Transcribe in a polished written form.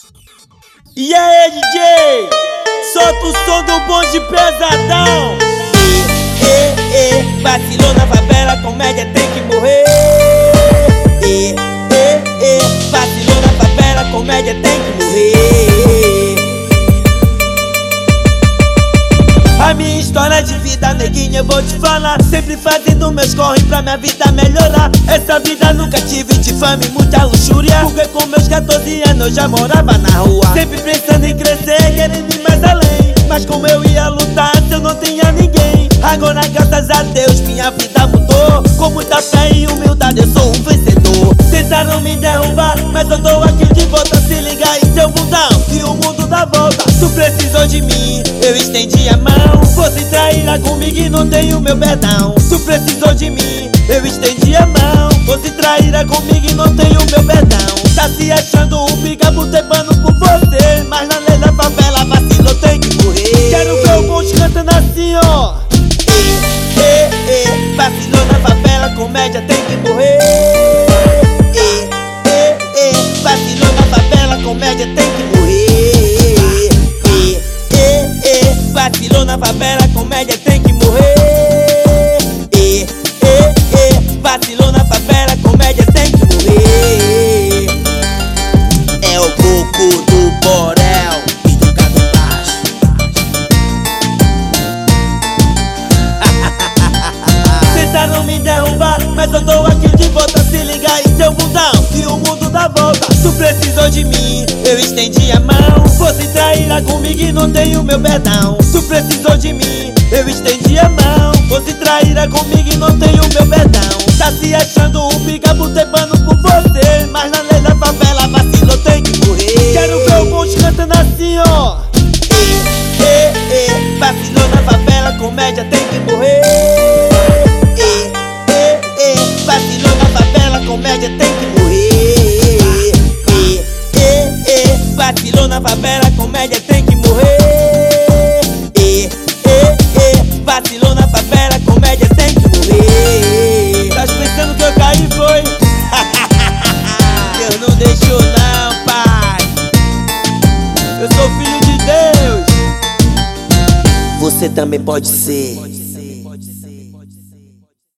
E aí, DJ? Solta o som do bonde pesadão. Vacilou na favela, comédia tem que morrer. Vacilou na favela, comédia tem que morrer. A minha história de vida, neguinho, eu vou te falar. Sempre fazendo meus corre pra minha vida melhorar. Essa vida nunca tive de fama e muita luxúria, porque com meus 14 anos eu já morava na rua. Sempre pensando em crescer, querendo ir mais além. Mas como eu ia lutar se eu não tinha ninguém? Agora graças a Deus minha vida mudou. Com muita fé e humildade eu sou um vencedor. Tentaram me derrubar, mas eu tô aqui de volta. Se liga aí seu bundão, que o mundo dá volta. Tu precisou de mim, eu estendi a mão. Você trairá comigo e não tenho meu perdão. Tu precisou de mim, eu estendi a mão. Você trairá comigo e não tenho meu perdão. Tá se achando um pica, botei pano por você, mas na lei da favela vacilou, tem que morrer. Quero ver o bonde cantando assim, ó. Vacilou na favela, comédia tem que morrer. Vacilou na favela, comédia tem que morrer. Vacilou na favela, comédia tem que morrer. Vacilou na favela, comédia tem que morrer. É o coco do Borel e do Cado Baixo. Tentaram me derrubar, mas eu tô aqui de volta. Se liga aí seu bundão, que o mundo dá volta. Tu precisou de mim, eu estendi a mão. Você trairá comigo e não tenho meu perdão. Tu precisou de mim, eu estendi a mão. Você trairá comigo e não tenho meu perdão. Tá se achando um pica, botei pano por você, mas na lei da favela vacilou, tem que morrer. Quero ver o bonde cantando assim, ó. Vacilou na favela, comédia tem que morrer. Vacilou na favela, comédia tem que morrer. Vacilou na favela, comédia tem que morrer. Vacilou na favela, comédia tem que morrer. Tá pensando que eu caí, foi? Deus não deixou não, pai. Eu sou filho de Deus. Você também pode ser.